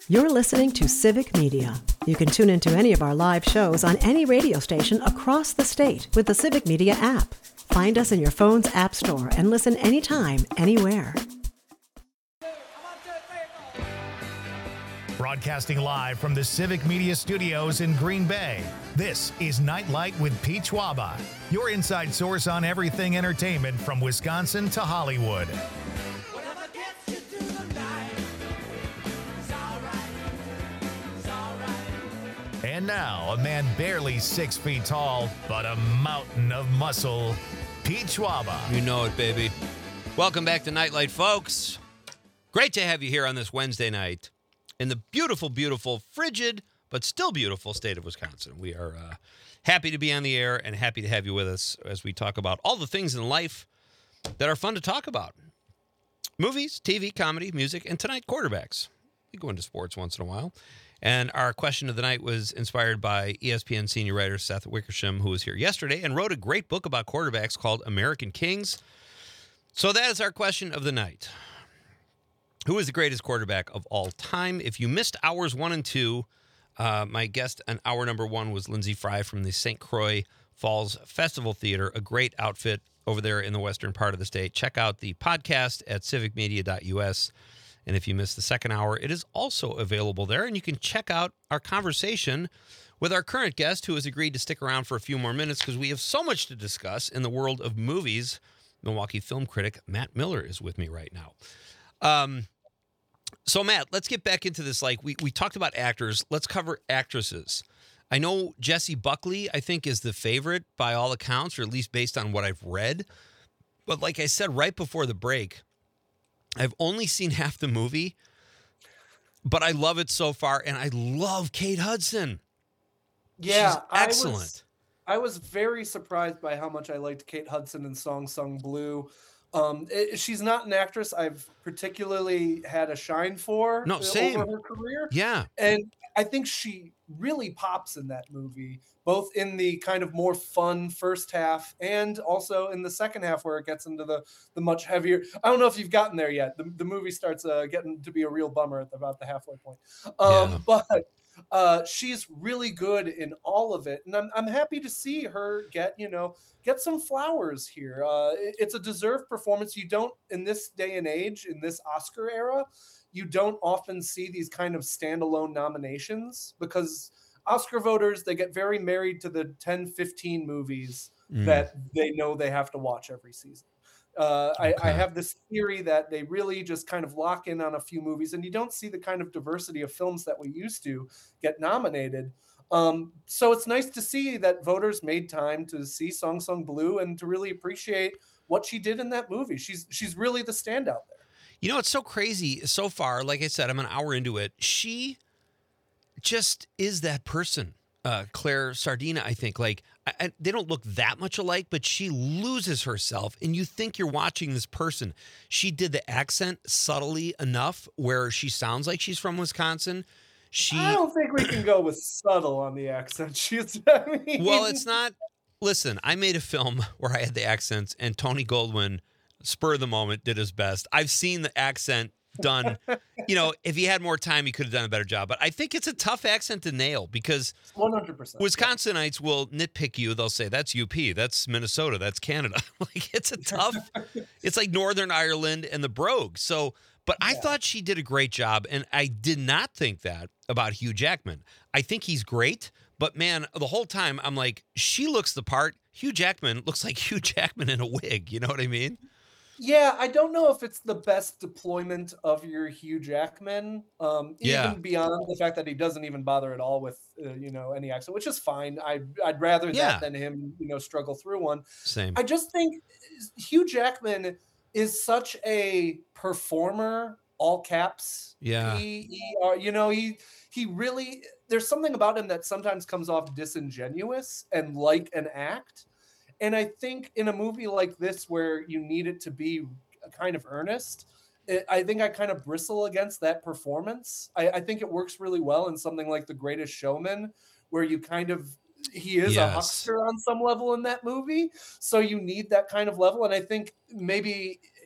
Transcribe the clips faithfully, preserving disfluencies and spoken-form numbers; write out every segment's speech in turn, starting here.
You're listening to Civic Media. You can tune into any of our live shows on any radio station across the state with the Civic Media app. Find us in your phone's app store and listen anytime, anywhere. Broadcasting live from the Civic Media Studios in Green Bay, this is Nightlight with Pete Schwaba, your inside source on everything entertainment from Wisconsin to Hollywood. And now, a man barely six feet tall, but a mountain of muscle, Pete Schwaba. You know it, baby. Welcome back to Nightlight, folks. Great to have you here on this Wednesday night in the beautiful, beautiful, frigid, but still beautiful state of Wisconsin. We are uh, happy to be on the air and happy to have you with us as we talk about all the things in life that are fun to talk about. Movies, T V, comedy, music, and tonight, quarterbacks. We go into sports once in a while. And our question of the night was inspired by E S P N senior writer Seth Wickersham, who was here yesterday and wrote a great book about quarterbacks called American Kings. So that is our question of the night. Who is the greatest quarterback of all time? If you missed hours one and two, uh, my guest on hour number one was Lindsay Fry from the Saint Croix Falls Festival Theater, a great outfit over there in the western part of the state. Check out the podcast at civic media dot u s. And if you missed the second hour, it is also available there. And you can check out our conversation with our current guest, who has agreed to stick around for a few more minutes because we have so much to discuss in the world of movies. Milwaukee film critic Matt Miller is with me right now. Um, so, Matt, let's get back into this. Like, we, we talked about actors. Let's cover actresses. I know Jessie Buckley, I think, is the favorite by all accounts, or at least based on what I've read. But like I said right before the break, I've only seen half the movie, but I love it so far, and I love Kate Hudson. Yeah, She's excellent. I was, I was very surprised by how much I liked Kate Hudson in Song Sung Blue. Um, it, she's not an actress I've particularly had a shine for no, same. over her career. Yeah. And I think she really pops in that movie, both in the kind of more fun first half and also in the second half where it gets into the, the much heavier. I don't know if you've gotten there yet. The, the movie starts uh, getting to be a real bummer at about the halfway point. Um, yeah. But uh, she's really good in all of it. And I'm, I'm happy to see her get, you know, get some flowers here. Uh, it, it's a deserved performance. You don't, in this day and age, in this Oscar era, you don't often see these kind of standalone nominations because Oscar voters, they get very married to the ten, fifteen movies mm. that they know they have to watch every season. Uh, okay. I, I have this theory that they really just kind of lock in on a few movies, and you don't see the kind of diversity of films that we used to get nominated. Um, so it's nice to see that voters made time to see Song Sung Blue and to really appreciate what she did in that movie. She's she's really the standout there. You know, it's so crazy so far. Like I said, I'm an hour into it. She just is that person. Uh, Claire Sardina, I think. Like, I, I, they don't look that much alike, but she loses herself, and you think you're watching this person. She did the accent subtly enough where she sounds like she's from Wisconsin. She. I don't think we can go with subtle on the accent. She's. I mean... Well, it's not. Listen, I made a film where I had the accents, and Tony Goldwyn, spur of the moment, did his best. I've seen the accent done. You know, if he had more time, he could have done a better job. But I think it's a tough accent to nail because one hundred percent Wisconsinites will nitpick you. They'll say, that's U P, that's Minnesota, that's Canada. Like, it's a tough, it's like Northern Ireland and the Brogue. So, but I yeah. thought she did a great job, and I did not think that about Hugh Jackman. I think he's great, but man, the whole time I'm like, she looks the part. Hugh Jackman looks like Hugh Jackman in a wig. You know what I mean? Yeah, I don't know if it's the best deployment of your Hugh Jackman, um, yeah. even beyond the fact that he doesn't even bother at all with, uh, you know, any accent, which is fine. I, I'd rather yeah. that than him, you know, struggle through one. Same. I just think Hugh Jackman is such a performer, all caps. Yeah. He, he uh, you know, he he really, there's something about him that sometimes comes off disingenuous and like an act. And I think in a movie like this, where you need it to be kind of earnest, it, I think I kind of bristle against that performance. I, I think it works really well in something like The Greatest Showman, where you kind of, he is yes. a huckster on some level in that movie. So you need that kind of level. And I think maybe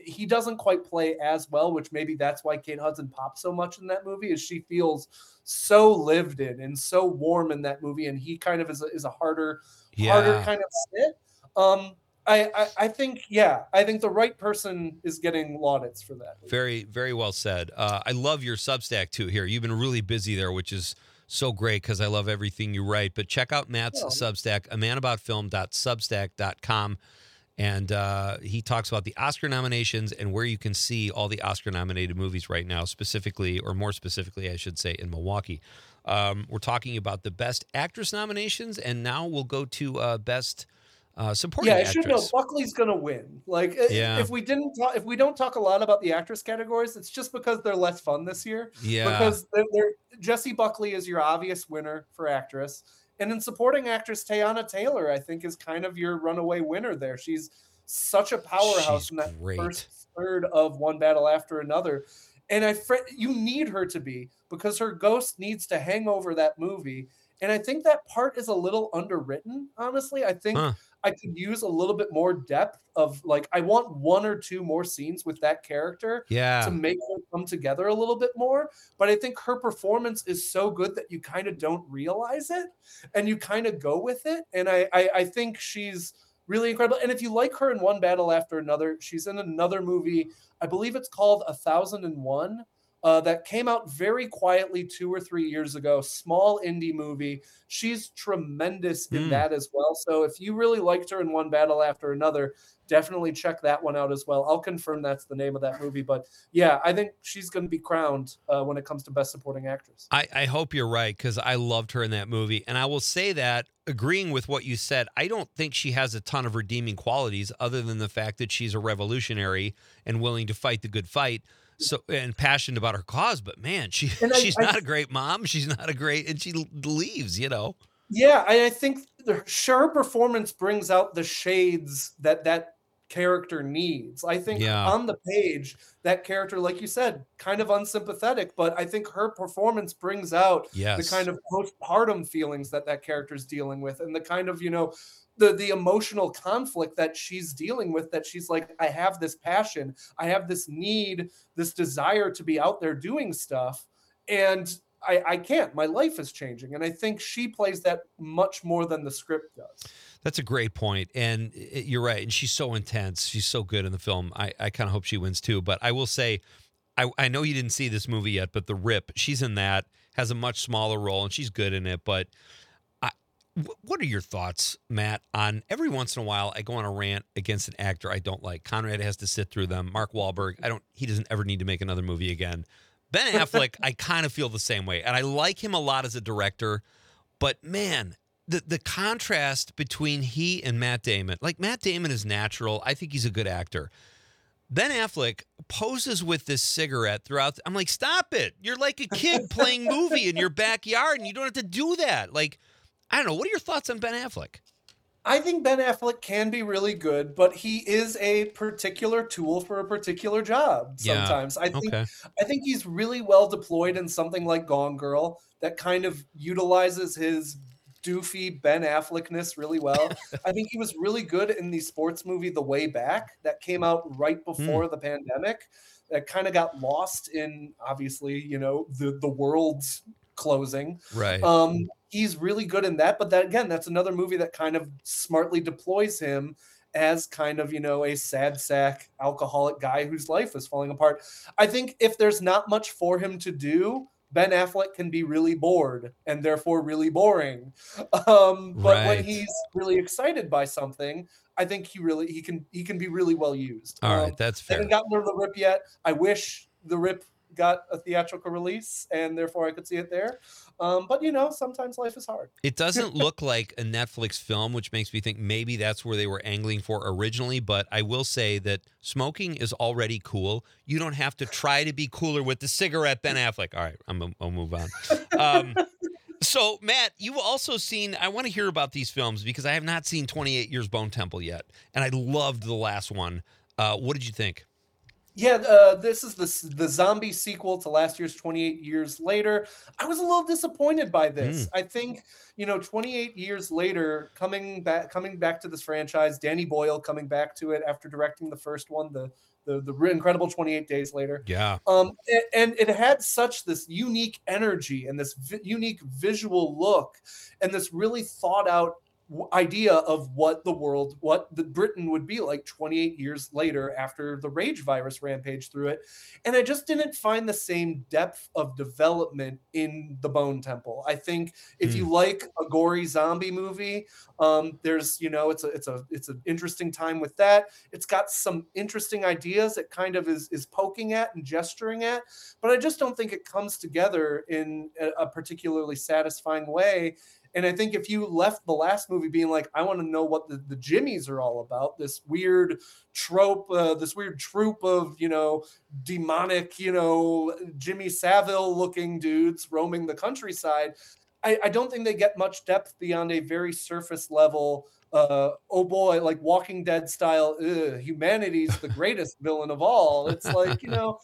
he doesn't quite play as well, which maybe that's why Kate Hudson pops so much in that movie, is she feels so lived in and so warm in that movie, and he kind of is a, is a harder, Yeah. harder kind of fit. Um, I, I, I think, yeah, I think the right person is getting laudits for that. Very, very well said. Uh, I love your Substack too here. You've been really busy there, which is so great because I love everything you write. But check out Matt's Oh. Substack, a man about film dot substack dot com. And uh, he talks about the Oscar nominations and where you can see all the Oscar-nominated movies right now, specifically, or more specifically, I should say, in Milwaukee. Um, we're talking about the Best Actress nominations, and now we'll go to uh, Best uh, Supporting Yeah, I Actress. should know Buckley's gonna win. Like, i- Yeah. if we didn't, talk, if we don't talk a lot about the actress categories, it's just because they're less fun this year. Yeah. Because they're, they're, Jessie Buckley is your obvious winner for actress, and in supporting actress, Teyana Taylor, I think, is kind of your runaway winner there. She's such a powerhouse She's in that great. first third of One Battle After Another, and I fr- you need her to be, because her ghost needs to hang over that movie. And I think that part is a little underwritten, honestly. I think Huh. I could use a little bit more depth of, like, I want one or two more scenes with that character Yeah. to make her come together a little bit more. But I think her performance is so good that you kind of don't realize it and you kind of go with it. And I, I, I think she's really incredible. And if you like her in One Battle After Another, she's in another movie. I believe it's called A Thousand and One. Uh, that came out very quietly two or three years ago. Small indie movie. She's tremendous in Mm. that as well. So if you really liked her in One Battle After Another, definitely check that one out as well. I'll confirm that's the name of that movie. But yeah, I think she's going to be crowned uh, when it comes to Best Supporting Actress. I, I hope you're right, because I loved her in that movie. And I will say that, agreeing with what you said, I don't think she has a ton of redeeming qualities other than the fact that she's a revolutionary and willing to fight the good fight. So, and passionate about her cause, but man, she And I- she's I- not a great mom. She's not a great, and she leaves, you know. Yeah, I, I think the, her performance brings out the shades that that character needs. I think Yeah. on the page, that character, like you said, kind of unsympathetic, but I think her performance brings out Yes. the kind of postpartum feelings that that character's dealing with, and the kind of, you know, the the emotional conflict that she's dealing with, that she's like, I have this passion, I have this need, this desire to be out there doing stuff, and I, I can't. My life is changing. And I think she plays that much more than the script does. That's a great point. And it, you're right. And she's so intense. She's so good in the film. I, I kind of hope she wins too. But I will say, I, I know you didn't see this movie yet, but The Rip, she's in that, has a much smaller role, and she's good in it. But I, wh- what are your thoughts, Matt, on every once in a while I go on a rant against an actor I don't like. Conrad has to sit through them. Mark Wahlberg, I don't. He doesn't ever need to make another movie again. Ben Affleck, I kind of feel the same way. And I like him a lot as a director. But, man, the, the contrast between he and Matt Damon. Like, Matt Damon is natural. I think he's a good actor. Ben Affleck poses with this cigarette throughout. I'm like, stop it. You're like a kid playing movie in your backyard, and you don't have to do that. Like, I don't know. What are your thoughts on Ben Affleck? I think Ben Affleck can be really good, but he is a particular tool for a particular job Yeah, sometimes. I think okay. I think he's really well deployed in something like Gone Girl that kind of utilizes his doofy Ben Affleckness really well. I think he was really good in the sports movie The Way Back that came out right before the pandemic, that kind of got lost in, obviously, you know, the the world's closing. Right. Um, he's really good in that, but that again, that's another movie that kind of smartly deploys him as kind of, you know, a sad sack alcoholic guy whose life is falling apart. I think if there's not much for him to do, Ben Affleck can be really bored and therefore really boring. Um, but Right. when he's really excited by something, I think he really he can he can be really well used. All right. Um, That's I fair. haven't gotten to the Rip yet. I wish the Rip got a theatrical release and therefore I could see it there. Um, but you know, sometimes life is hard. It doesn't look like a Netflix film, which makes me think maybe that's where they were angling for originally. But I will say that smoking is already cool. You don't have to try to be cooler with the cigarette, Ben Affleck. All right, I'm, I'll move on. Um, so, Matt, you've also seen, I want to hear about these films because I have not seen twenty-eight Years Bone Temple yet. And I loved the last one. Uh, what did you think? Yeah, uh, this is the the zombie sequel to last year's twenty-eight Years Later. I was a little disappointed by this. Mm. I think, you know, twenty-eight years later, coming back coming back to this franchise, Danny Boyle coming back to it after directing the first one, the the the incredible twenty-eight Days Later. Yeah. Um, and, and it had such this unique energy and this vi- unique visual look and this really thought out idea of what the world, what the Britain would be like twenty-eight years later after the rage virus rampaged through it. And I just didn't find the same depth of development in the Bone Temple. I think if mm. you like a gory zombie movie, um, there's, you know, it's a, it's a, it's an interesting time with that. It's got some interesting ideas it kind of is, is poking at and gesturing at, but I just don't think it comes together in a, a particularly satisfying way. And I think if you left the last movie being like, I want to know what the, the Jimmies are all about, this weird trope, uh, this weird troop of, you know, demonic, you know, Jimmy Savile looking dudes roaming the countryside, I, I don't think they get much depth beyond a very surface level, uh, oh boy, like Walking Dead style, humanity's the greatest villain of all. It's like, you know,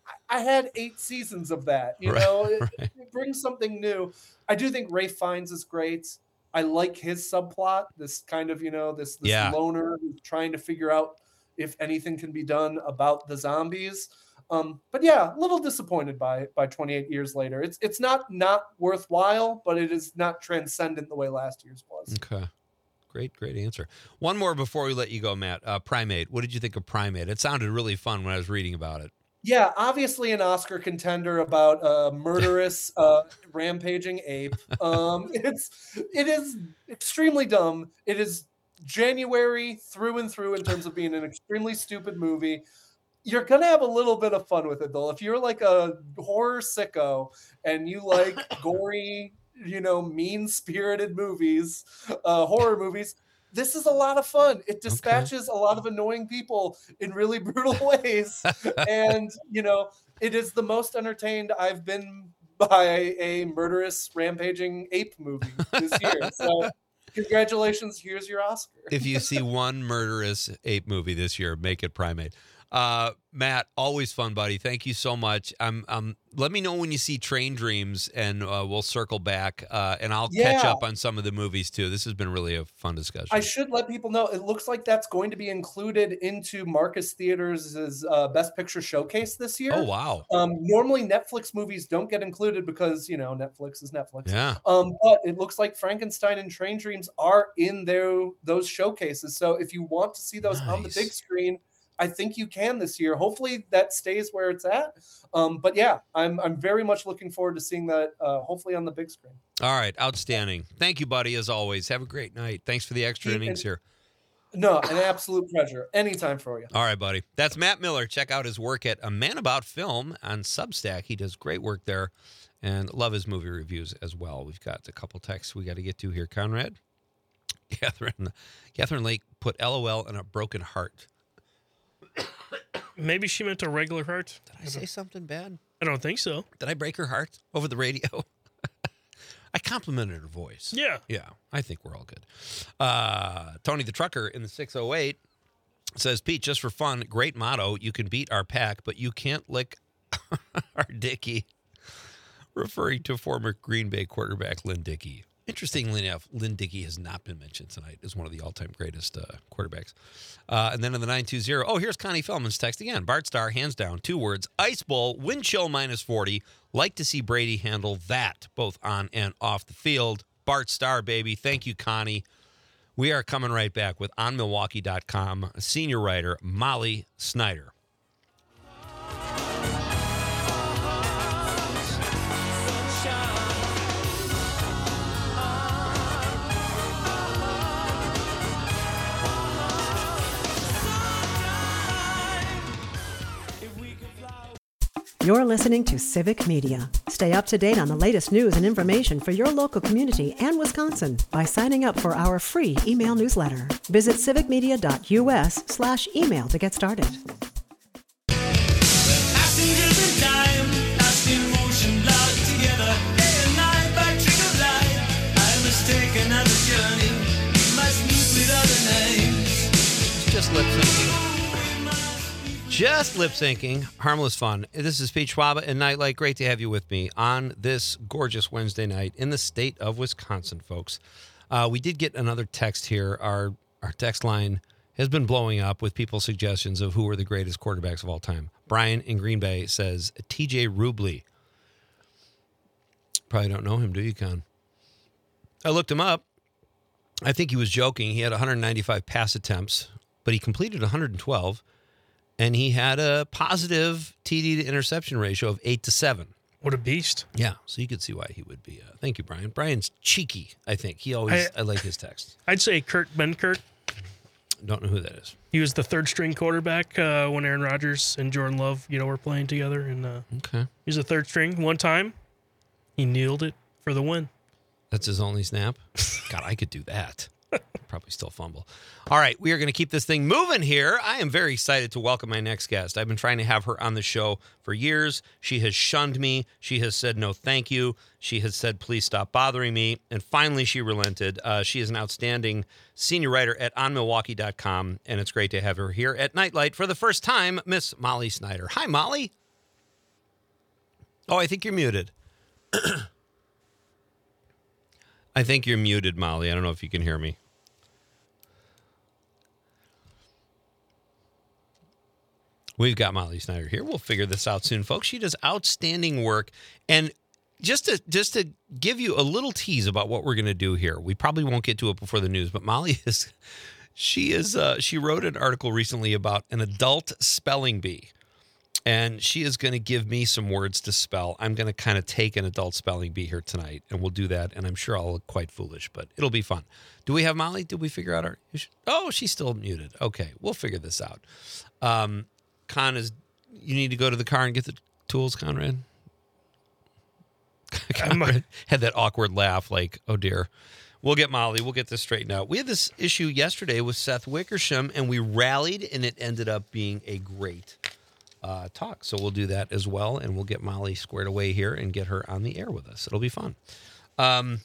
I had eight seasons of that, you right, know, it, right. it brings something new. I do think Ralph Fiennes is great. I like his subplot, this kind of, you know, this, this yeah. loner who's trying to figure out if anything can be done about the zombies. Um, but yeah, a little disappointed by by twenty-eight years later. It's it's not not worthwhile, but it is not transcendent the way last year's was. Okay. Great, great answer. One more before we let you go, Matt. Uh, Primate. What did you think of Primate? It sounded really fun when I was reading about it. Yeah, obviously an Oscar contender about a murderous, uh, rampaging ape. Um, it's it is extremely dumb. It is January through and through in terms of being an extremely stupid movie. You're gonna have a little bit of fun with it though. If you're like a horror sicko and you like gory, you know, mean-spirited movies, uh, horror movies. This is a lot of fun. It dispatches okay. a lot of annoying people in really brutal ways. And, you know, it is the most entertained I've been by a murderous, rampaging ape movie this year. So congratulations. Here's your Oscar. If you see one murderous ape movie this year, make it Primate. Uh, Matt, always fun, buddy. Thank you so much. Um, um, let me know when you see Train Dreams, and uh, we'll circle back, uh, and I'll yeah. catch up on some of the movies, too. This has been really a fun discussion. I should let people know, it looks like that's going to be included into Marcus Theaters' uh, Best Picture Showcase this year. Oh, wow. Um, normally, Netflix movies don't get included because, you know, Netflix is Netflix. Yeah. Um, but it looks like Frankenstein and Train Dreams are in their, those showcases. So if you want to see those nice. on the big screen, I think you can this year. Hopefully that stays where it's at. Um, but yeah, I'm I'm very much looking forward to seeing that, uh, hopefully on the big screen. All right, outstanding. Thank you, buddy, as always. Have a great night. Thanks for the extra and, innings here. No, an absolute pleasure. Anytime for you. All right, buddy. That's Matt Miller. Check out his work at A Man About Film on Substack. He does great work there, and love his movie reviews as well. We've got a couple texts we got to get to here. Conrad? Catherine, Catherine Lake put L O L in a broken heart. Maybe she meant a regular heart. Did I, I say something bad? I don't think so. Did I break her heart over the radio? I complimented her voice. Yeah. Yeah, I think we're all good. Uh, Tony the Trucker in the six oh eight says, Pete, just for fun, great motto. You can beat our pack, but you can't lick our Dickey. Referring to former Green Bay quarterback Lynn Dickey. Interestingly enough, Lynn Dickey has not been mentioned tonight as one of the all-time greatest uh, quarterbacks. Uh, and then in the nine two zero, oh, here's Connie Feldman's text again. Bart Starr, hands down, two words, Ice Bowl, wind chill minus forty. Like to see Brady handle that, both on and off the field. Bart Starr, baby. Thank you, Connie. We are coming right back with on milwaukee dot com senior writer Molly Snyder. You're listening to Civic Media. Stay up to date on the latest news and information for your local community and Wisconsin by signing up for our free email newsletter. Visit civicmedia.us slash email to get started. Just lip syncing. Just lip syncing, harmless fun. This is Pete Schwaba and Nightlight. Great to have you with me on this gorgeous Wednesday night in the state of Wisconsin, folks. Uh, we did get another text here. Our our text line has been blowing up with people's suggestions of who are the greatest quarterbacks of all time. Brian in Green Bay says T J Rubley. Probably don't know him, do you, Con? I looked him up. I think he was joking. He had one hundred ninety-five pass attempts, but he completed one hundred twelve, and he had a positive T D to interception ratio of eight to seven. What a beast. Yeah, so you could see why he would be. Uh, thank you, Brian. Brian's cheeky, I think. He always, I, I like his text. I'd say Kurt Benkert. Don't know who that is. He was the third string quarterback uh, when Aaron Rodgers and Jordan Love, you know, were playing together. And uh, okay, he was a third string. One time, he kneeled it for the win. That's his only snap? God, I could do that. Probably still fumble. All right, we are going to keep this thing moving here. I am very excited to welcome my next guest. I've been trying to have her on the show for years. She has shunned me. She has said no thank you. She has said please stop bothering me. And finally, she relented. Uh, she is an outstanding senior writer at on milwaukee dot com, and it's great to have her here at Nightlight for the first time, Miss Molly Snyder. Hi, Molly. Oh, I think you're muted. I think you're muted, Molly. I don't know if you can hear me. We've got Molly Snyder here. We'll figure this out soon, folks. She does outstanding work. And just to just to give you a little tease about what we're going to do here, we probably won't get to it before the news, but Molly is, she is, uh, she wrote an article recently about an adult spelling bee. And she is going to give me some words to spell. I'm going to kind of take an adult spelling bee here tonight, and we'll do that. And I'm sure I'll look quite foolish, but it'll be fun. Do we have Molly? Did we figure out our... Oh, she's still muted. Okay, we'll figure this out. Um, Con, is you need to go to the car and get the tools, Conrad? Conrad had that awkward laugh like, oh, dear. We'll get Molly. We'll get this straightened out. We had this issue yesterday with Seth Wickersham, and we rallied, and it ended up being a great... Uh, talk. So we'll do that as well, and we'll get Molly squared away here and get her on the air with us. It'll be fun. Um,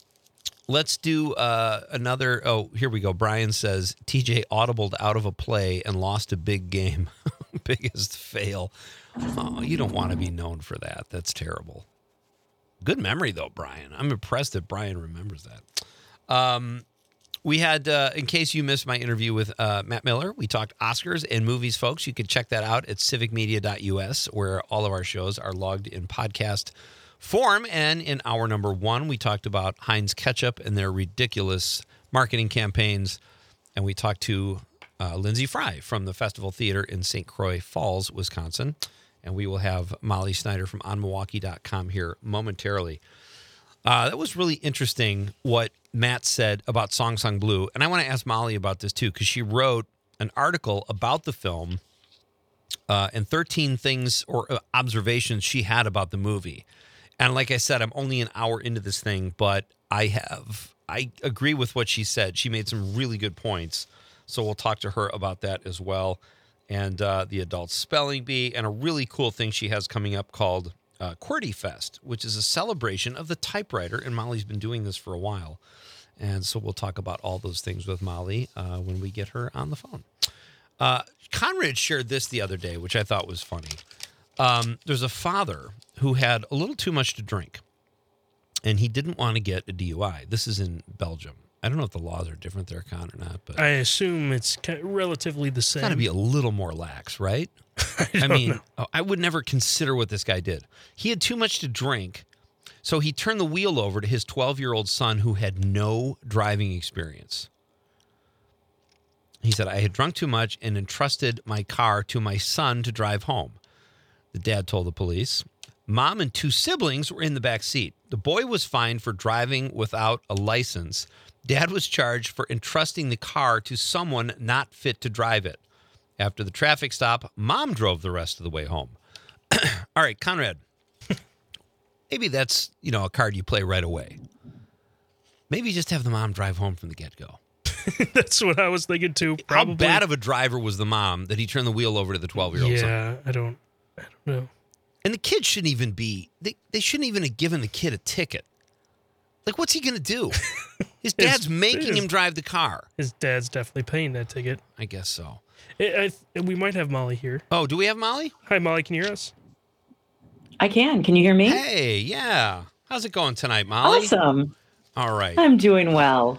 let's do uh, another. Oh, here we go. Brian says T J audibled out of a play and lost a big game. Biggest fail. Oh, you don't want to be known for that. That's terrible. Good memory, though, Brian. I'm impressed that Brian remembers that. Um, We had, uh, in case you missed my interview with uh, Matt Miller, we talked Oscars and movies, folks. You can check that out at civic media dot U S, where all of our shows are logged in podcast form. And in hour number one, we talked about Heinz Ketchup and their ridiculous marketing campaigns. And we talked to uh, Lindsay Fry from the Festival Theater in Saint Croix Falls, Wisconsin. And we will have Molly Snyder from on milwaukee dot com here momentarily. Uh, that was really interesting what Matt said about Song Song Blue. And I want to ask Molly about this, too, because she wrote an article about the film uh, and thirteen things or observations she had about the movie. And like I said, I'm only an hour into this thing, but I have I agree with what she said. She made some really good points. So we'll talk to her about that as well. And uh, the adult spelling bee and a really cool thing she has coming up called Uh, QWERTY Fest, which is a celebration of the typewriter, and Molly's been doing this for a while. And so we'll talk about all those things with Molly uh, when we get her on the phone. Uh, Conrad shared this the other day, which I thought was funny. Um, there's a father who had a little too much to drink, and he didn't want to get a D U I. This is in Belgium. I don't know if the laws are different there, Con, or not. But I assume it's relatively the same. It's got to be a little more lax, right? I, I mean, know. I would never consider what this guy did. He had too much to drink, so he turned the wheel over to his twelve-year-old son who had no driving experience. He said, I had drunk too much and entrusted my car to my son to drive home. The dad told the police. Mom and two siblings were in the back seat. The boy was fined for driving without a license. Dad was charged for entrusting the car to someone not fit to drive it. After the traffic stop, Mom drove the rest of the way home. All right, Conrad, maybe that's, you know, a card you play right away. Maybe just have the mom drive home from the get-go. That's what I was thinking, too. Probably. How bad of a driver was the mom that he turned the wheel over to the twelve-year-old yeah, son? Yeah, I don't, I don't know. And the kid shouldn't even be, they, they shouldn't even have given the kid a ticket. Like, what's he going to do? His dad's his, making his, him drive the car. His dad's definitely paying that ticket. I guess so. I, I, we might have Molly here. Oh, do we have Molly? Hi, Molly. Can you hear us? I can. Can you hear me? Hey, yeah. How's it going tonight, Molly? Awesome. All right. I'm doing well.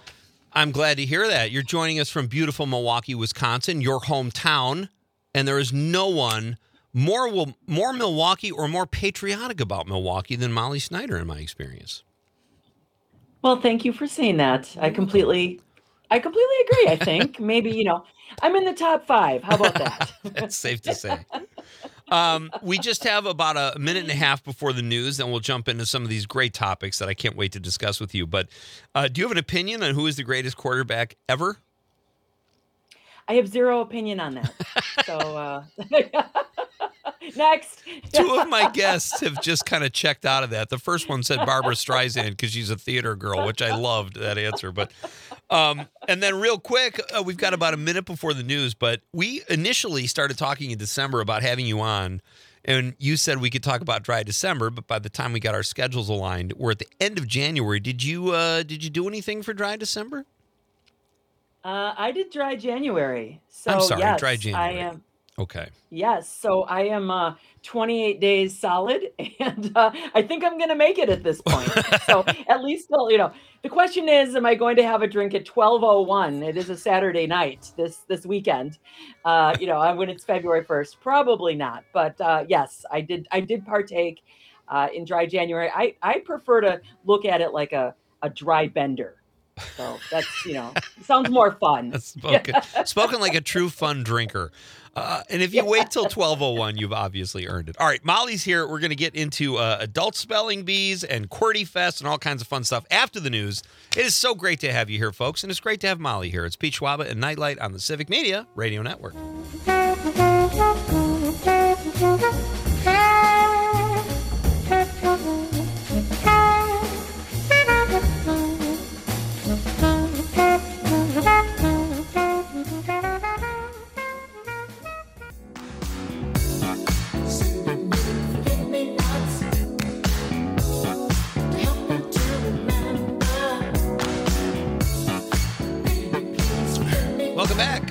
I'm glad to hear that. You're joining us from beautiful Milwaukee, Wisconsin, your hometown, and there is no one more will more Milwaukee or more patriotic about Milwaukee than Molly Snyder, in my experience. Well, thank you for saying that. I completely, I completely agree. I think maybe, you know, I'm in the top five. How about that? That's safe to say. Um, we just have about a minute and a half before the news, and we'll jump into some of these great topics that I can't wait to discuss with you. But uh, do you have an opinion on who is the greatest quarterback ever? I have zero opinion on that. So uh, next. Two of my guests have just kind of checked out of that. The first one said Barbara Streisand because she's a theater girl, which I loved that answer. But um, and then real quick, uh, we've got about a minute before the news, but we initially started talking in December about having you on, and you said we could talk about Dry December, but by the time we got our schedules aligned, we're at the end of January. Did you uh, did you do anything for Dry December? Uh, I did Dry January. So I'm sorry, yes, Dry January. I am. Okay. Yes. So I am uh, twenty-eight days solid, and uh, I think I'm going to make it at this point. So at least, well, you know, the question is, am I going to have a drink at twelve oh one? It is a Saturday night this this weekend. Uh, you know, when it's February first, probably not. But uh, yes, I did. I did partake uh, in Dry January. I I prefer to look at it like a a dry bender. So that's, you know, sounds more fun. That's spoken, spoken like a true fun drinker. Uh, and if you wait till twelve oh one, you've obviously earned it. All right, Molly's here. We're going to get into uh, adult spelling bees and QWERTY Fest and all kinds of fun stuff after the news. It is so great to have you here, folks, and it's great to have Molly here. It's Pete Schwaba and Nightlight on the Civic Media Radio Network. Welcome back.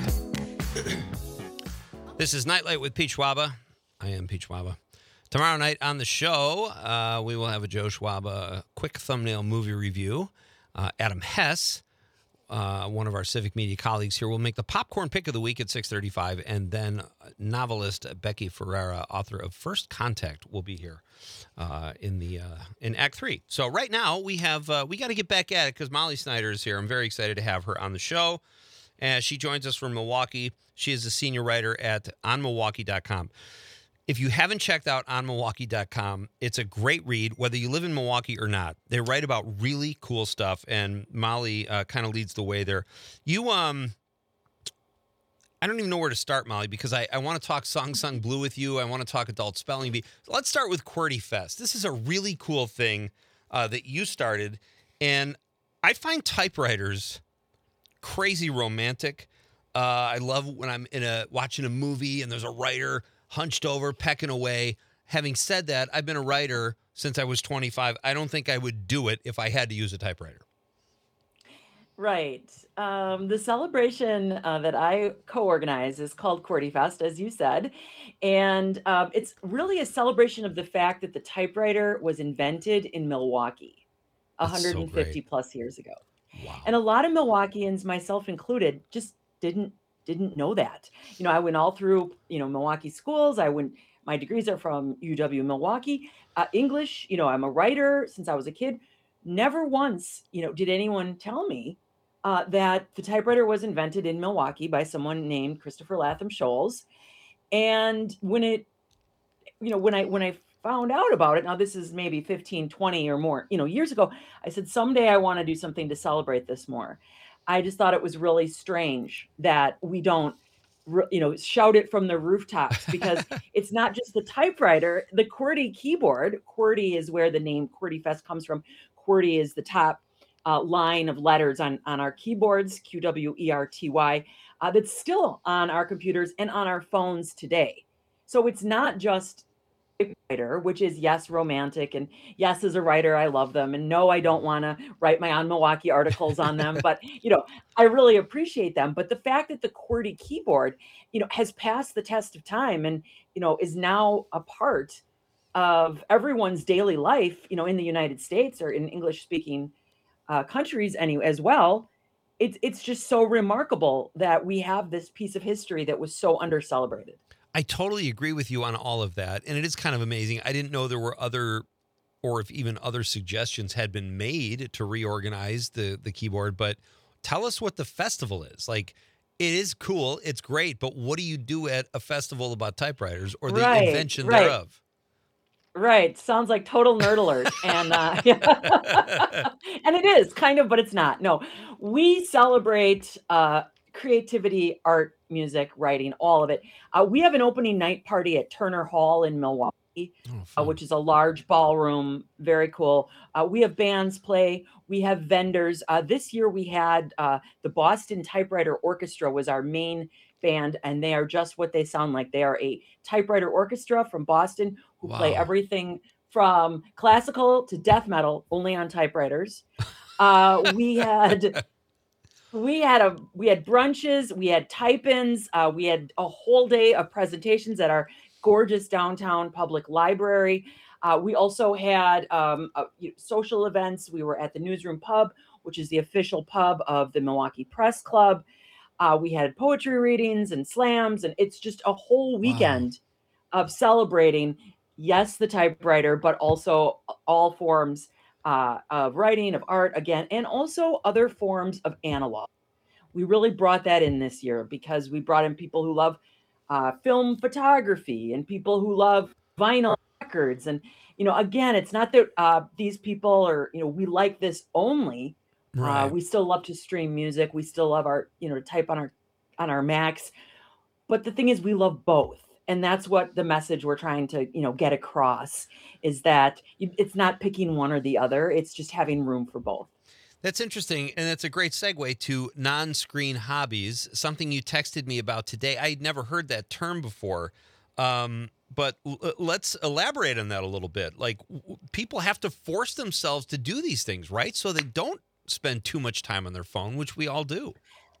This is Nightlight with Pete Schwaba. I am Pete Schwaba. Tomorrow night on the show, uh, we will have a Joe Schwaba quick thumbnail movie review. Uh, Adam Hess, uh, one of our Civic Media colleagues here, will make the popcorn pick of the week at six thirty-five, and then novelist Becky Ferreira, author of First Contact, will be here uh, in the uh, in Act Three. So right now we have uh, we got to get back at it because Molly Snyder is here. I'm very excited to have her on the show. And she joins us from Milwaukee. She is a senior writer at on milwaukee dot com. If you haven't checked out on milwaukee dot com, it's a great read, whether you live in Milwaukee or not. They write about really cool stuff, and Molly uh, kind of leads the way there. You, um, I don't even know where to start, Molly, because I, I want to talk Song Sung Blue with you. I want to talk adult spelling bee. So let's start with QWERTY Fest. This is a really cool thing uh, that you started, and I find typewriters crazy romantic. Uh, I love when I'm in a watching a movie and there's a writer hunched over, pecking away. Having said that, I've been a writer since I was twenty-five. I don't think I would do it if I had to use a typewriter. Right. Um, the celebration uh, that I co-organize is called QWERTY Fest, as you said. And um, it's really a celebration of the fact that the typewriter was invented in Milwaukee That's so one hundred fifty great. plus years ago. Wow. And a lot of Milwaukeeans, myself included, just didn't didn't know that. You know, I went all through, you know, Milwaukee schools. I went, my degrees are from U W Milwaukee. Uh, English, you know, I'm a writer since I was a kid. Never once, you know, did anyone tell me uh, that the typewriter was invented in Milwaukee by someone named Christopher Latham Scholes. And when it, you know, when I when I found out about it, now this is maybe fifteen, twenty or more, you know, years ago, I said, someday I want to do something to celebrate this more. I just thought it was really strange that we don't, you know, shout it from the rooftops, because it's not just the typewriter, the QWERTY keyboard. QWERTY is where the name QWERTY Fest comes from. QWERTY is the top uh, line of letters on, on our keyboards, Q W E R T Y, uh, that's still on our computers and on our phones today. So it's not just writer, which is, yes, romantic, and yes, as a writer, I love them, and no, I don't want to write my own Milwaukee articles on them, but you know, I really appreciate them. But the fact that the QWERTY keyboard, you know, has passed the test of time and, you know, is now a part of everyone's daily life, you know, in the United States or in English speaking uh, countries anyway as well, it's it's just so remarkable that we have this piece of history that was so under celebrated. I totally agree with you on all of that. And it is kind of amazing. I didn't know there were other, or if even other suggestions had been made to reorganize the, the keyboard. But tell us what the festival is. Like, it is cool. It's great. But what do you do at a festival about typewriters or the Right, invention right. thereof? Right. Sounds like total nerd alert. And uh, yeah. And it is kind of, but it's not. No, we celebrate uh, creativity, art, music, writing, all of it. Uh, we have an opening night party at Turner Hall in Milwaukee, Oh, uh, fun. which is a large ballroom. Very cool. Uh, we have bands play. We have vendors. Uh, this year we had uh, the Boston Typewriter Orchestra was our main band, and they are just what they sound like. They are a typewriter orchestra from Boston who play Wow. everything from classical to death metal, only on typewriters. Uh, we had we had a we had brunches, we had type-ins, uh, we had a whole day of presentations at our gorgeous downtown public library. Uh, we also had um, uh, you know, social events. We were at the Newsroom Pub, which is the official pub of the Milwaukee Press Club. Uh, we had poetry readings and slams, and it's just a whole weekend of celebrating, yes, the typewriter, but also all forms uh, of writing, of art, again, and also other forms of analog. We really brought that in this year because we brought in people who love uh, film photography and people who love vinyl records. And, you know, again, it's not that uh, these people are, you know, we like this only. Right. Uh, we still love to stream music. We still love our, you know, to type on our on our Macs. But the thing is, we love both, and that's what the message we're trying to, you know, get across is that you, it's not picking one or the other. It's just having room for both. That's interesting, and that's a great segue to non-screen hobbies, something you texted me about today. I'd never heard that term before, um, but l- let's elaborate on that a little bit. Like, w- people have to force themselves to do these things, right? So they don't spend too much time on their phone, which we all do.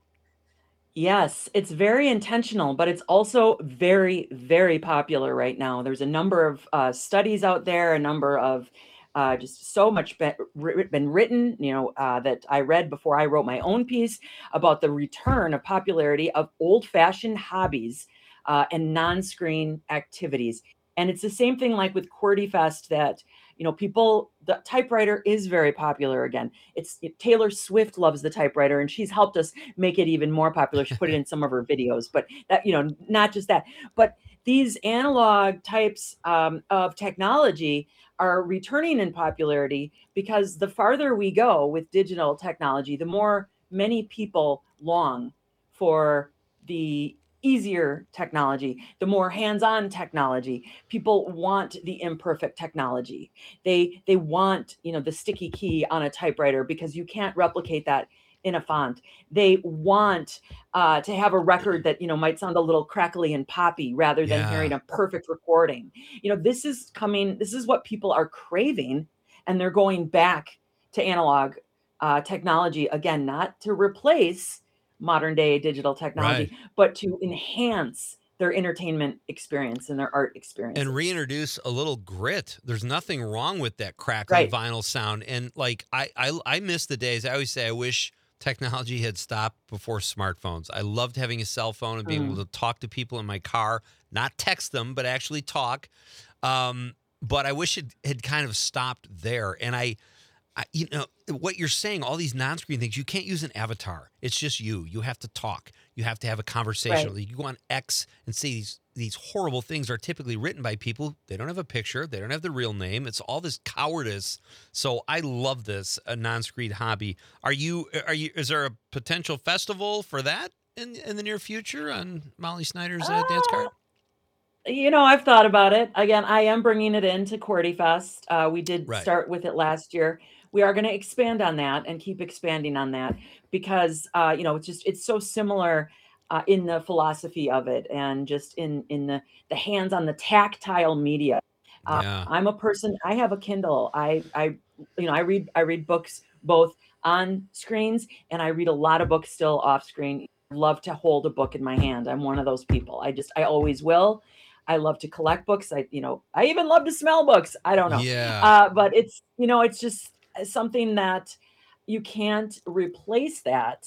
Yes, it's very intentional, but it's also very, very popular right now. There's a number of uh, studies out there, a number of uh, just so much be- writ- been written, you know, uh, that I read before I wrote my own piece about the return of popularity of old-fashioned hobbies uh, and non-screen activities. And it's the same thing like with QWERTY Fest that, you know, people, the typewriter is very popular again. It's it, Taylor Swift loves the typewriter, and she's helped us make it even more popular. She put it in some of her videos, but that, you know, not just that, but these analog types um, of technology are returning in popularity because the farther we go with digital technology, the more many people long for the easier technology, the more hands-on technology. People want the imperfect technology. They they want, you know, the sticky key on a typewriter because you can't replicate that in a font. They want uh, to have a record that, you know, might sound a little crackly and poppy rather than Yeah. hearing a perfect recording. You know, this is coming, this is what people are craving, and they're going back to analog uh, technology again, not to replace modern day digital technology, Right. but to enhance their entertainment experience and their art experience. And reintroduce a little grit. There's nothing wrong with that crackly Right. vinyl sound. And like, I, I, I miss the days. I always say, I wish technology had stopped before smartphones. I loved having a cell phone and being Mm. able to talk to people in my car, not text them, but actually talk. Um, but I wish it had kind of stopped there. And I, I, you know, what you're saying, all these non-screen things, you can't use an avatar. It's just you. You have to talk. You have to have a conversation. Right. You go on X and see these these horrible things are typically written by people. They don't have a picture. They don't have the real name. It's all this cowardice. So I love this, a non-screen hobby. Are you, are you, is there a potential festival for that in, in the near future on Molly Snyder's uh, dance card? You know, I've thought about it. Again, I am bringing it into QWERTY Fest. Uh, we did Right. start with it last year. We are going to expand on that and keep expanding on that because, uh, you know, it's just, it's so similar uh, in the philosophy of it and just in, in the, the hands on the tactile media. Uh, Yeah. I'm a person, I have a Kindle. I, I, you know, I read, I read books both on screens and I read a lot of books still off screen. I love to hold a book in my hand. I'm one of those people. I just, I always will. I love to collect books. I, you know, I even love to smell books. I don't know. Yeah. Uh, but it's, you know, it's just something that you can't replace that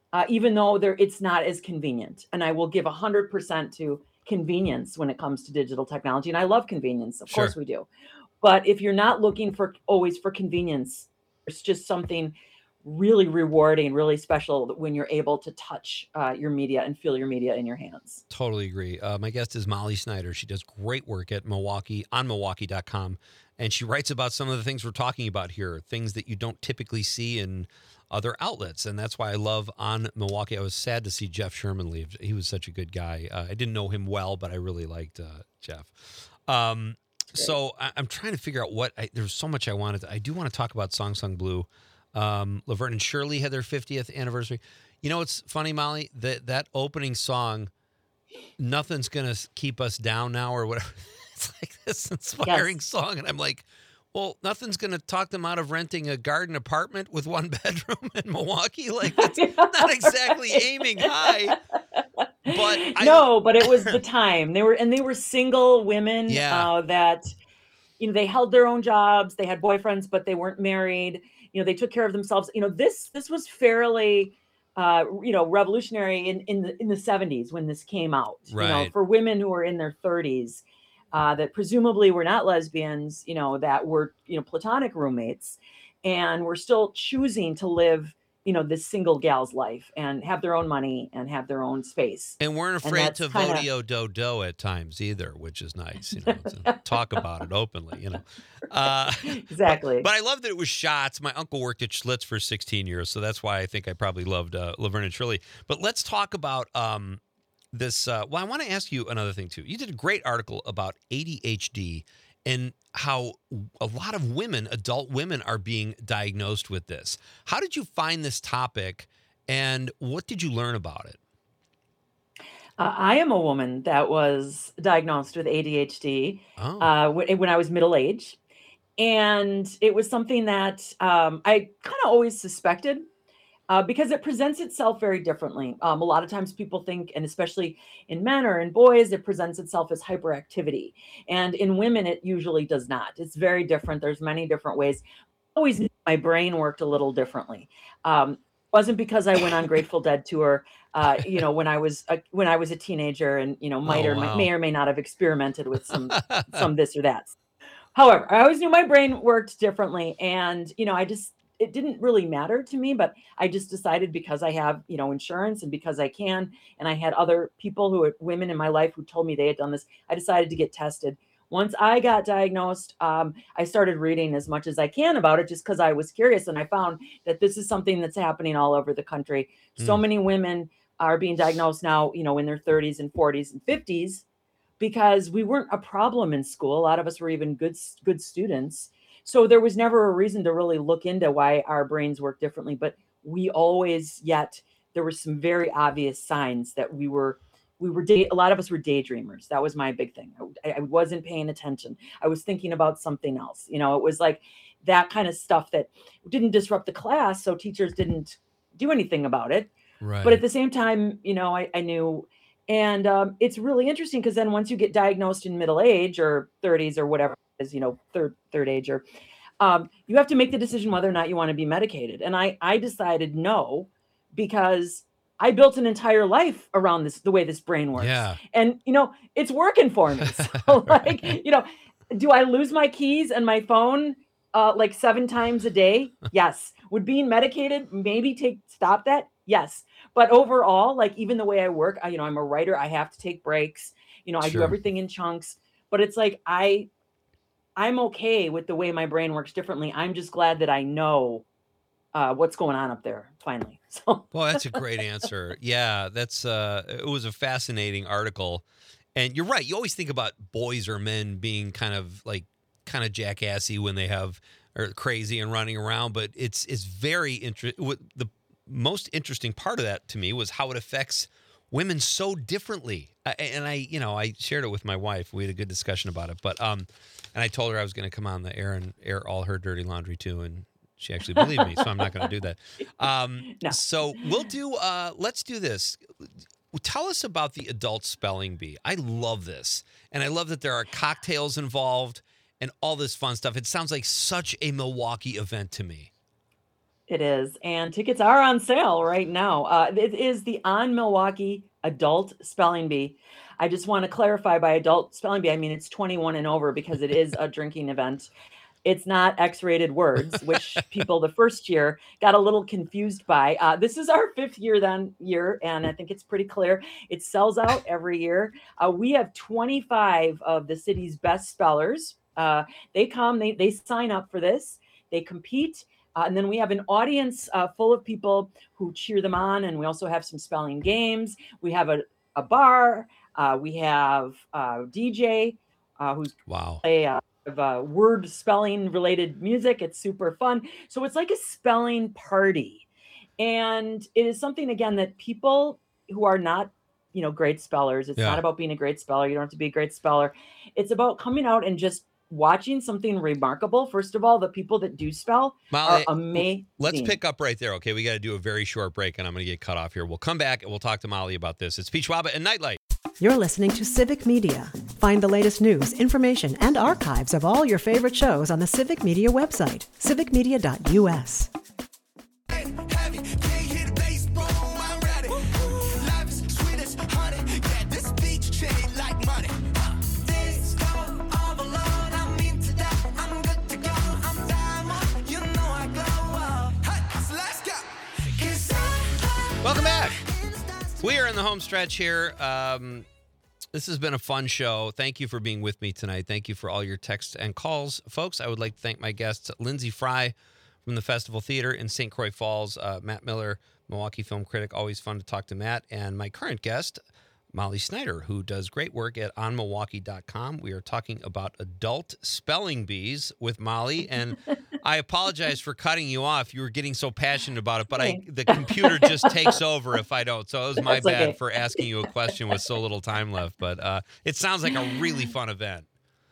uh, even though there it's not as convenient. And I will give one hundred percent to convenience when it comes to digital technology. And I love convenience. Of Sure. course we do. But if you're not looking for always for convenience, it's just something really rewarding, really special when you're able to touch uh, your media and feel your media in your hands. Totally agree. Uh, my guest is Molly Snyder. She does great work at Milwaukee on Milwaukee dot com. And she writes about some of the things we're talking about here, things that you don't typically see in other outlets. And that's why I love On Milwaukee. I was sad to see Jeff Sherman leave. He was such a good guy. Uh, I didn't know him well, but I really liked uh, Jeff. Um, so I, I'm trying to figure out what, I, there's so much I wanted. To, I do want to talk about Song Sung Blue. Um, Laverne and Shirley had their fiftieth anniversary. You know what's funny, Molly? That that opening song, Nothing's Gonna Keep Us Down Now or whatever. It's like this inspiring Yes. song. And I'm like, well, nothing's going to talk them out of renting a garden apartment with one bedroom in Milwaukee. Like, that's not exactly aiming high. But I, no, but it was the time. They were and they were single women Yeah. uh, that, you know, they held their own jobs. They had boyfriends, but they weren't married. You know, they took care of themselves. You know, this this was fairly, uh, you know, revolutionary in in the in the seventies when this came out. You know, Right. for women who were in their thirties, uh, that presumably were not lesbians. You know, that were you know platonic roommates, and were still choosing to live, you know, this single gal's life and have their own money and have their own space. and weren't And afraid that's to kinda- vote do do at times either, which is nice, you know, to talk about it openly, you know. Uh, Exactly. But I love that it was shots. My uncle worked at Schlitz for sixteen years, so that's why I think I probably loved uh, Laverne and Shirley. But let's talk about um, this. Uh, well, I want to ask you another thing, too. You did a great article about A D H D and how a lot of women, adult women, are being diagnosed with this. How did you find this topic, and what did you learn about it? Uh, I am a woman that was diagnosed with A D H D Oh, uh, when, when I was middle aged. And it was something that um, I kind of always suspected uh, because it presents itself very differently. Um, a lot of times people think, and especially in men or in boys, it presents itself as hyperactivity. And in women, it usually does not. It's very different. There's many different ways. I always knew my brain worked a little differently. Um, wasn't because I went on Grateful Dead tour, uh, you know, when I was a, when I was a teenager, and you know, might Oh, or wow. may or may not have experimented with some some this or that. However, I always knew my brain worked differently, and you know, I just it didn't really matter to me, but I just decided because I have you know insurance and because I can, and I had other people who were women in my life who told me they had done this. I decided to get tested. Once I got diagnosed, um, I started reading as much as I can about it just because I was curious. And I found that this is something that's happening all over the country. So Mm. many women are being diagnosed now, you know, in their thirties and forties and fifties because we weren't a problem in school. A lot of us were even good, good students. So there was never a reason to really look into why our brains work differently. But we always, yet, there were some very obvious signs that we were we were day, a lot of us were daydreamers. That was my big thing. I, I wasn't paying attention. I was thinking about something else. You know, it was like that kind of stuff that didn't disrupt the class, so teachers didn't do anything about it. right. But at the same time, you know, I, I knew, and um, it's really interesting because then once you get diagnosed in middle age or thirties or whatever it is, you know, third third age, or um, you have to make the decision whether or not you want to be medicated. And I I decided no, because I built an entire life around this, the way this brain works. Yeah. And, you know, it's working for me. So, like, you know, do I lose my keys and my phone uh, like seven times a day? Yes. Would being medicated maybe take stop that? Yes. But overall, like, even the way I work, I, you know, I'm a writer. I have to take breaks. You know, I Sure. do everything in chunks. But it's like, I, I'm okay with the way my brain works differently. I'm just glad that I know uh, what's going on up there finally. So. Well, that's a great answer. Yeah, that's uh it was a fascinating article. And you're right. You always think about boys or men being kind of like kind of jackassy when they have or crazy and running around, but it's it's very interesting. The most interesting part of that to me was how it affects women so differently. I, and I, you know, I shared it with my wife. We had a good discussion about it. But um and I told her I was going to come on the air and air all her dirty laundry too, and she actually believed me, so I'm not going to do that. Um, No. So we'll do, uh, let's do this. Tell us about the Adult Spelling Bee. I love this. And I love that there are cocktails involved and all this fun stuff. It sounds like such a Milwaukee event to me. It is. And tickets are on sale right now. Uh, it is the On Milwaukee Adult Spelling Bee. I just want to clarify by adult spelling bee, I mean it's twenty-one and over because it is a drinking event. It's not X-rated words, which people the first year got a little confused by. Uh, this is our fifth year then year, and I think it's pretty clear. It sells out every year. Uh, we have twenty-five of the city's best spellers. Uh, they come, they they sign up for this, they compete, uh, and then we have an audience uh, full of people who cheer them on, and we also have some spelling games. We have a, a bar. Uh, we have uh, D J uh, who's Wow. play uh, of uh, word spelling related music. It's super fun. So it's like a spelling party. And it is something, again, that people who are not, you know, great spellers, it's Yeah. not about being a great speller. You don't have to be a great speller. It's about coming out and just watching something remarkable. First of all, the people that do spell Molly, are amazing. let's pick up right there. Okay, we got to do a very short break, and I'm going to get cut off here. We'll come back, and we'll talk to Molly about this. It's Peach Waba and Nightlight. You're listening to Civic Media. Find the latest news, information, and archives of all your favorite shows on the Civic Media website, civic media dot u s. Welcome back. We are in the home stretch here. Um, this has been a fun show. Thank you for being with me tonight. Thank you for all your texts and calls. Folks, I would like to thank my guests, Lindsay Fry from the Festival Theater in Saint Croix Falls, uh, Matt Miller, Milwaukee film critic. Always fun to talk to Matt. And my current guest, Molly Snyder, who does great work at on milwaukee dot com. We are talking about adult spelling bees with Molly, and I apologize for cutting you off. You were getting so passionate about it, but I the computer just takes over if I don't. So it was my That's bad okay. for asking you a question with so little time left. But uh, it sounds like a really fun event.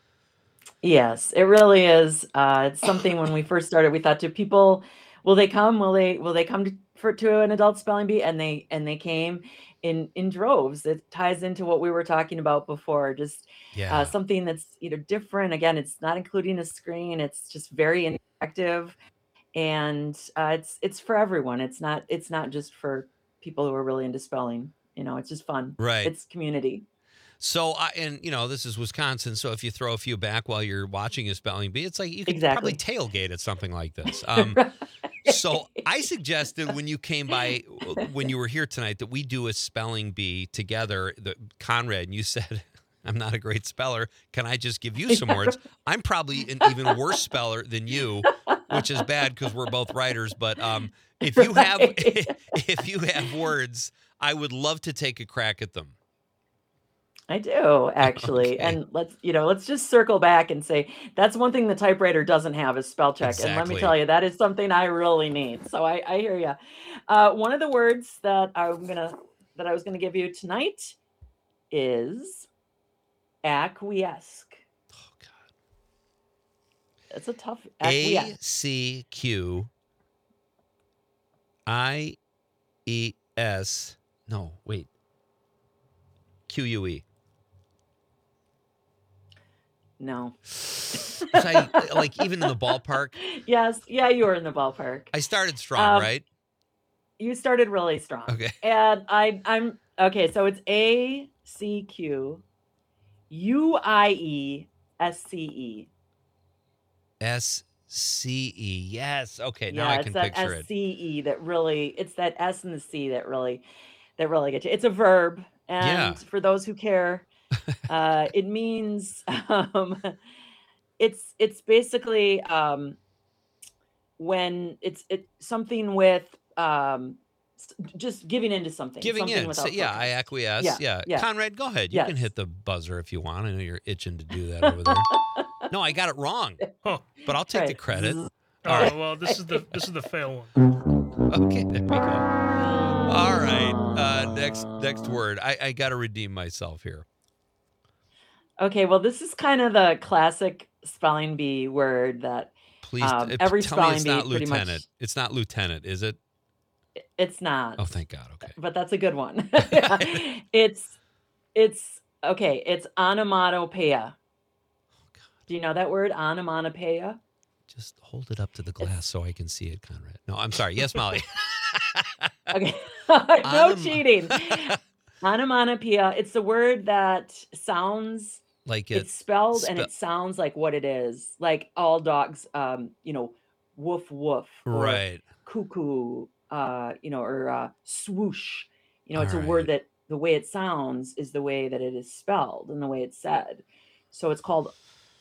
Yes, it really is. Uh, it's something when we first started, we thought, do people, will they come? Will they, will they come to, for, to an adult spelling bee? And they, and they came in, in droves. It ties into what we were talking about before. Just Yeah. uh, something that's, you know, different. Again, it's not including a screen. It's just very interactive, and uh, it's, it's for everyone. It's not, it's not just for people who are really into spelling. You know, it's just fun. Right. It's community. So, I and you know, this is Wisconsin. So if you throw a few back while you're watching a spelling bee, it's like you could Exactly. probably tailgate at something like this. Um, So I suggested when you came by, when you were here tonight, that we do a spelling bee together, the Conrad, and you said, I'm not a great speller. Can I just give you some words? I'm probably an even worse speller than you, which is bad because we're both writers. But um, if you have Right. if you have words, I would love to take a crack at them. I do actually. Okay. And let's, you know, let's just circle back and say that's one thing the typewriter doesn't have is spell check. And let me Exactly. tell you, that is something I really need. So I, I hear you. Uh, one of the words that I'm gonna that I was gonna give you tonight is acquiesce. Oh God. It's a tough A acquiesce. C Q I E S. No, wait. Q U E. No. Was I, like, even in the ballpark? Yes. Yeah, you were in the ballpark. I started strong, Um, right? You started really strong. Okay. And I I'm okay, so it's A C Q U I E S C E. S C E. Yes. Okay, now Yeah, I it's can that picture S it. C E that really, it's that S and the C that really, that really get you. It's a verb. And Yeah. for those who care, uh, it means, um, it's, it's basically, um, when it's, it something with, um, s- just giving into something. Giving something in. So, without yeah, I protest. acquiesce. Yeah, Yeah. yeah. Conrad, go ahead. You can Yes. hit the buzzer if you want. I know you're itching to do that over there. No, I got it wrong, Huh. but I'll take the Right. credit. Oh, All right. well, this is the this is the fail one. Okay, there we go. All right. Uh, next next word. I, I got to redeem myself here. Okay, well, this is kind of the classic spelling bee word that Please, Um, uh, every tell me spelling it's bee not pretty much- lieutenant. It's not lieutenant, is it? it's not. Oh, thank God. Okay. But that's a good one. it's it's okay, it's onomatopoeia. Do you know that word, onomatopoeia? Just hold it up to the glass so I can see it, Conrad. No, I'm sorry. Yes, Molly. Okay. No Onom- cheating. Onomatopoeia. It's the word that sounds, Like it, it's spelled and spe- it sounds like what it is. Like all dogs, um, you know, woof woof. Or right. cuckoo, uh, you know, or uh, swoosh. You know, it's All a word right. that the way it sounds is the way that it is spelled and the way it's said. So it's called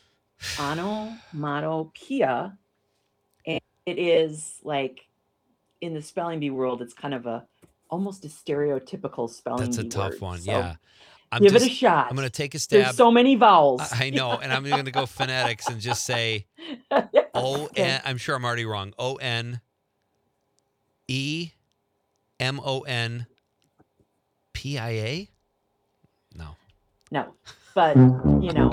onomatopoeia. And it is like in the spelling bee world, it's kind of a almost a stereotypical spelling That's a bee tough word. one. So Yeah. I'm give just, it a shot. I'm going to take a stab. There's so many vowels. I I know, and I'm going to go phonetics and just say O Okay. N. I'm sure I'm already wrong. O N E M O N P I A. No. No, but you know.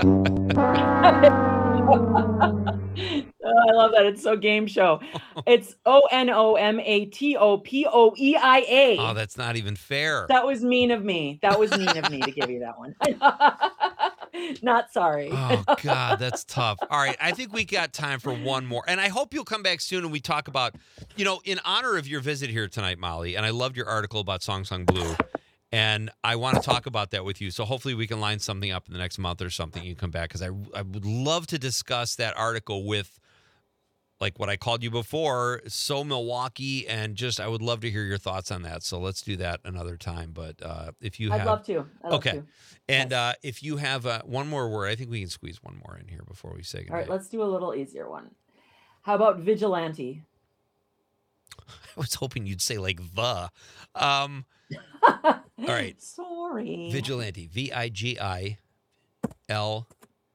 Oh, I love that. It's so game show. It's O N O M A T O P O E I A. Oh, that's not even fair. That was mean of me. That was mean of me to give you that one. Not sorry. Oh God, that's tough. All right, I think we got time for one more, and I hope you'll come back soon and we talk about, you know, in honor of your visit here tonight, Molly. And I loved your article about Song Sung Blue, and I want to talk about that with you. So hopefully we can line something up in the next month or something. You come back because I I would love to discuss that article with, like what I called you before, so Milwaukee, and just I would love to hear your thoughts on that. So let's do that another time. But uh, if you I'd have, love to. I'd love okay. to. And Yes. uh, if you have uh, one more word, I think we can squeeze one more in here before we say All goodnight. right, let's do a little easier one. How about vigilante? I was hoping you'd say like the. Um, all right. Sorry. Vigilante. V I G I L.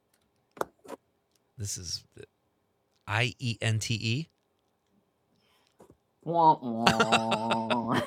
This is I E N T E. Wah, wah.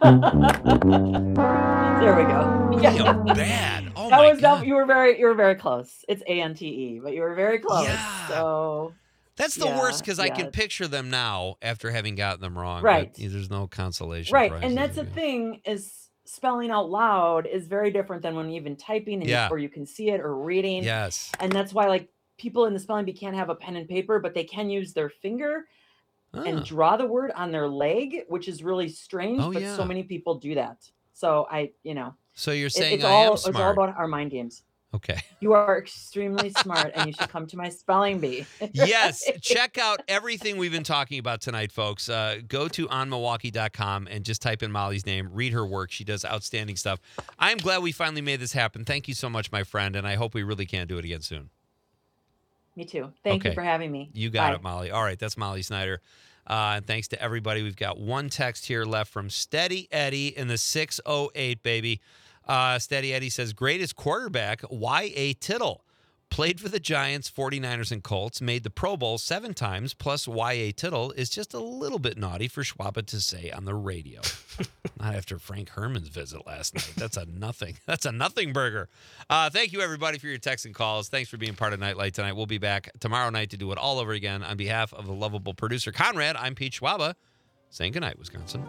There we go. Yeah, bad. Oh that my was God. no, you were very you were very close. It's A N T E, but you were very close. Yeah. So That's the yeah, worst because I can yeah. picture them now after having gotten them wrong. Right. But there's no consolation. right, prizes, and that's I the guess. thing is spelling out loud is very different than when even typing and Yeah. you, or you can see it or reading. Yes. And that's why like people in the spelling bee can't have a pen and paper, but they can use their finger and Ah. draw the word on their leg, which is really strange. Oh, but yeah. so many people do that. So I, you know, So you're it- saying it's I all am it's all smart. about our mind games. Okay. You are extremely smart, and you should come to my spelling bee. Yes, check out everything we've been talking about tonight, folks. Uh, go to on milwaukee dot com and just type in Molly's name. Read her work. She does outstanding stuff. I'm glad we finally made this happen. Thank you so much, my friend, and I hope we really can do it again soon. Me too. Thank Okay. you for having me. You got Bye. it, Molly. All right, that's Molly Snyder. Uh, and thanks to everybody. We've got one text here left from Steady Eddie in the six oh eight, baby. Uh, Steady Eddie says, greatest quarterback, Y A Tittle. Played for the Giants, forty-niners, and Colts. Made the Pro Bowl seven times, plus Y A Tittle is just a little bit naughty for Schwaba to say on the radio. Not after Frank Herman's visit last night. That's a nothing. That's a nothing burger. Uh, thank you, everybody, for your texts and calls. Thanks for being part of Nightlight tonight. We'll be back tomorrow night to do it all over again. On behalf of the lovable producer, Conrad, I'm Pete Schwaba, saying goodnight, Wisconsin.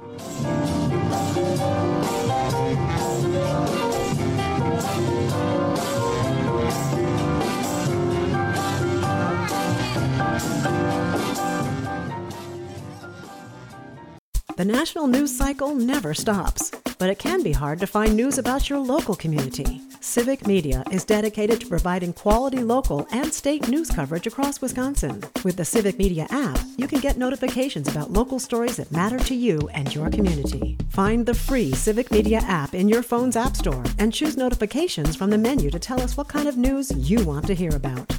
The national news cycle never stops, but it can be hard to find news about your local community. Civic Media is dedicated to providing quality local and state news coverage across Wisconsin. With the Civic Media app, you can get notifications about local stories that matter to you and your community. Find the free Civic Media app in your phone's app store and choose notifications from the menu to tell us what kind of news you want to hear about.